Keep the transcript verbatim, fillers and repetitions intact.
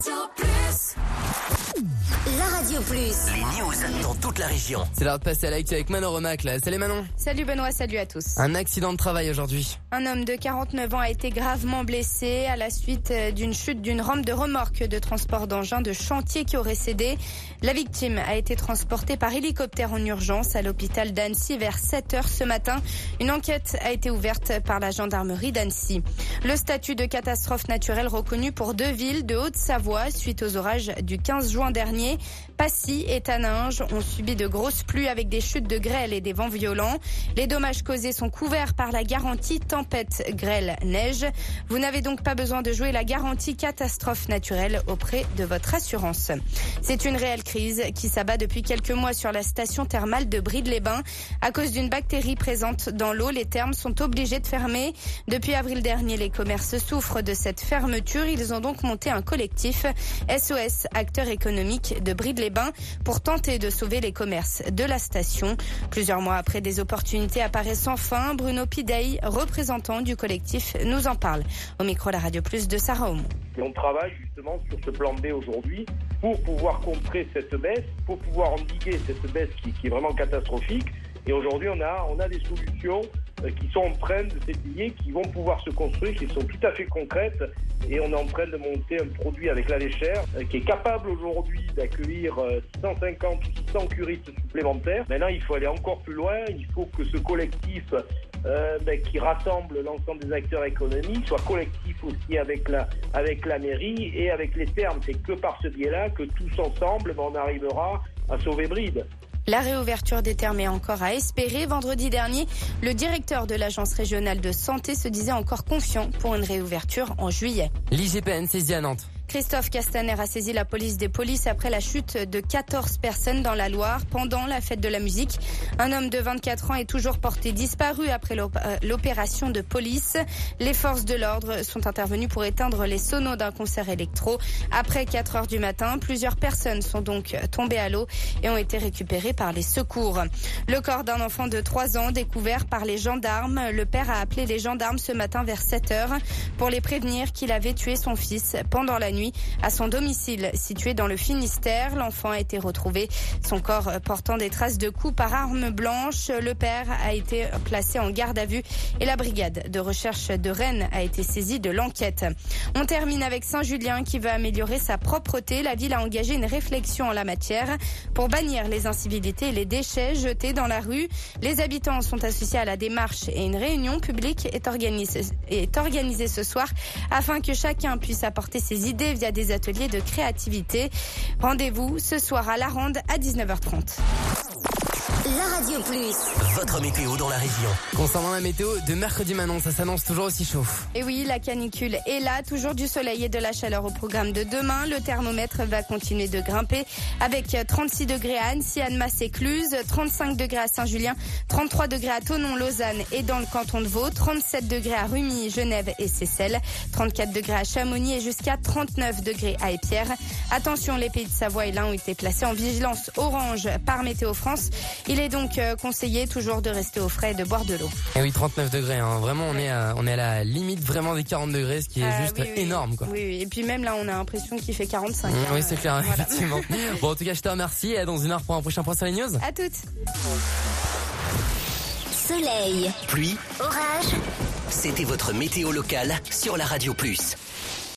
La Radio Plus. Les news dans toute la région. C'est l'heure de passer à l'actu avec Manon Remac là. Salut Manon. Salut Benoît, salut à tous. Un accident de travail aujourd'hui. Un homme de quarante-neuf ans a été gravement blessé à la suite d'une chute d'une rampe de remorque de transport d'engins de chantier qui aurait cédé. La victime a été transportée par hélicoptère en urgence à l'hôpital d'Annecy vers sept heures ce matin. Une enquête a été ouverte par la gendarmerie d'Annecy. Le statut de catastrophe naturelle reconnu pour deux villes de Haute-Savoie suite aux orages du quinze juin dernier. Passy et Taninges ont subi de grosses pluies avec des chutes de grêle et des vents violents. Les dommages causés sont couverts par la garantie tempête, grêle, neige. Vous n'avez donc pas besoin de jouer la garantie catastrophe naturelle auprès de votre assurance. C'est une réelle crise qui s'abat depuis quelques mois sur la station thermale de Bride-les-Bains. À cause d'une bactérie présente dans l'eau, les thermes sont obligés de fermer. Depuis avril dernier, les commerces souffrent de cette fermeture. Ils ont donc monté un collectif S O S, acteurs économiques de Bride-les-Bains, pour tenter de sauver les commerces de la station. Plusieurs mois après, des opportunités apparaissent enfin. Bruno Pidey, représentant du collectif, nous en parle au micro de la Radio Plus de Sarah Aumont. Et on travaille justement sur ce plan B aujourd'hui pour pouvoir contrer cette baisse, pour pouvoir endiguer cette baisse qui, qui est vraiment catastrophique. Et aujourd'hui, on a, on a des solutions qui sont en train de s'étayer, qui vont pouvoir se construire, qui sont tout à fait concrètes. Et on est en train de monter un produit avec la Léchère qui est capable aujourd'hui d'accueillir six cent cinquante ou six cents curistes supplémentaires. Maintenant, il faut aller encore plus loin. Il faut que ce collectif euh, ben, qui rassemble l'ensemble des acteurs économiques soit collectif aussi avec la, avec la mairie et avec les termes. C'est que par ce biais-là que tous ensemble, ben, on arrivera à sauver Bride. La réouverture des thermes est encore à espérer. Vendredi dernier, le directeur de l'Agence régionale de santé se disait encore confiant pour une réouverture en juillet. L'I G P N saisit à Nantes. Christophe Castaner a saisi la police des polices après la chute de quatorze personnes dans la Loire pendant la fête de la musique. Un homme de vingt-quatre ans est toujours porté disparu après l'opération de police. Les forces de l'ordre sont intervenues pour éteindre les sonos d'un concert électro. Après quatre heures du matin, plusieurs personnes sont donc tombées à l'eau et ont été récupérées par les secours. Le corps d'un enfant de trois ans découvert par les gendarmes. Le père a appelé les gendarmes ce matin vers sept heures pour les prévenir qu'il avait tué son fils pendant la nuit à son domicile situé dans le Finistère. L'enfant a été retrouvé, son corps portant des traces de coups par arme blanche. Le père a été placé en garde à vue et la brigade de recherche de Rennes a été saisie de l'enquête. On termine avec Saint-Julien qui veut améliorer sa propreté. La ville a engagé une réflexion en la matière pour bannir les incivilités et les déchets jetés dans la rue. Les habitants sont associés à la démarche et une réunion publique est organisée, est organisée ce soir afin que chacun puisse apporter ses idées via des ateliers de créativité. Rendez-vous ce soir à La Rande à dix-neuf heures trente. La Radio Plus. Votre météo dans la région. Concernant la météo de mercredi Manon, ça s'annonce toujours aussi chaud. Et oui, la canicule est là, toujours du soleil et de la chaleur au programme de demain. Le thermomètre va continuer de grimper avec trente-six degrés à Annecy, Annemasse et Cluse, trente-cinq degrés à Saint-Julien, trente-trois degrés à Thonon, Lausanne et dans le canton de Vaud, trente-sept degrés à Rumilly, Genève et Seyssel, trente-quatre degrés à Chamonix et jusqu'à trente-neuf degrés à Épierre. Attention, les pays de Savoie et l'Ain ont été placés en vigilance orange par Météo France. Il est donc conseillé toujours de rester au frais et de boire de l'eau. Et oui, trente-neuf degrés, hein. Vraiment, on est, à, on est à la limite vraiment des quarante degrés, ce qui est euh, juste oui, oui, énorme, quoi. Oui, oui, et puis même là, on a l'impression qu'il fait quarante-cinq. Mmh, hein, oui, c'est clair, voilà. effectivement. Bon, en tout cas, je te remercie et dans une heure pour un prochain point sur les news. À toutes. Soleil. Pluie, Orage. c'était votre météo locale sur la Radio Plus.